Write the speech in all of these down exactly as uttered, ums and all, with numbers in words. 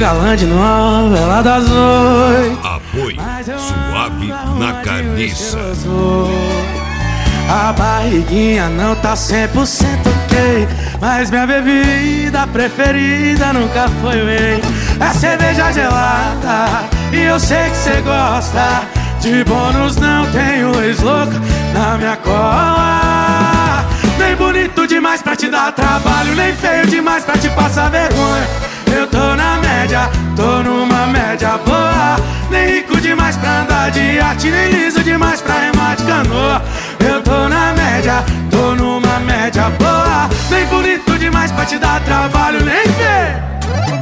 galã de novela das oito. Apoio Suave na Carniça. A barriguinha não tá cem por cento ok, mas minha bebida preferida nunca foi whey. É cerveja gelada e eu sei que cê gosta. De bônus não tenho ex-louca na minha cola. Nem bonito demais pra te dar trabalho, nem feio demais pra te passar vergonha. Eu tô na média, tô numa média boa. Nem rico demais pra andar de iate, nem liso demais pra remar de canoa. Eu tô na média, tô numa média boa. Nem bonito demais pra te dar trabalho, nem feio.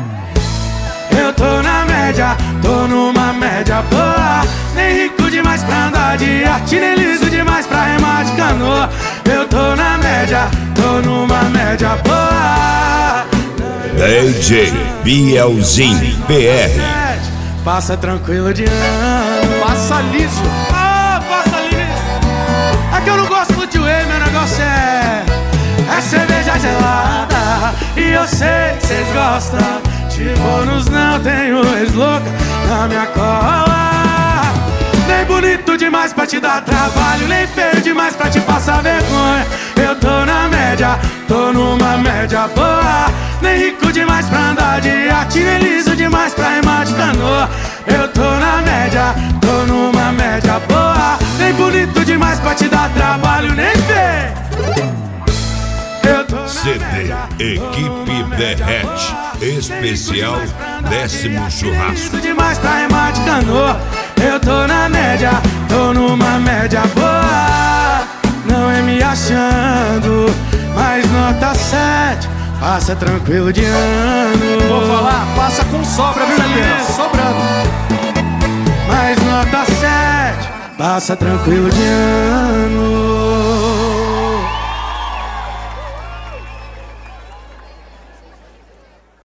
Eu tô na média, tô numa média boa. Nem rico demais pra andar de iate, nem liso demais pra remar de canoa. Eu tô na média, tô numa média boa. D J Bielzinho P R. Passa tranquilo de ano. Passa liso. Ah, passa liso. É que eu não gosto muito de whey, meu negócio é É cerveja gelada e eu sei que cês gostam. De bônus não tenho ex-louca na minha cola. Nem bonito demais pra te dar trabalho, nem feio demais pra te passar vergonha. Eu tô na média, tô numa média boa. Nem rico demais pra andar de iate, nem liso demais pra remar de canoa. Eu tô na média, tô numa média boa. Nem bonito demais pra te dar trabalho, nem feio. Eu tô na C D média, Equipe Derrete Especial Décimo Churrasco. demais pra remar de canoa. Eu tô na média, tô numa média boa. Não é me achando, mas nota sete. Passa tranquilo de ano. Vou falar, passa com sobra, viu, Juliano? Sobrando. Mas nota sete. Passa tranquilo de ano.